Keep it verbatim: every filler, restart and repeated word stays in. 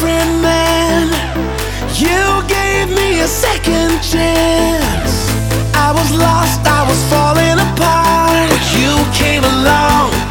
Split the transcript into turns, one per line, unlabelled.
different man. You gave me a second chance. I was lost, I was falling apart, but you came along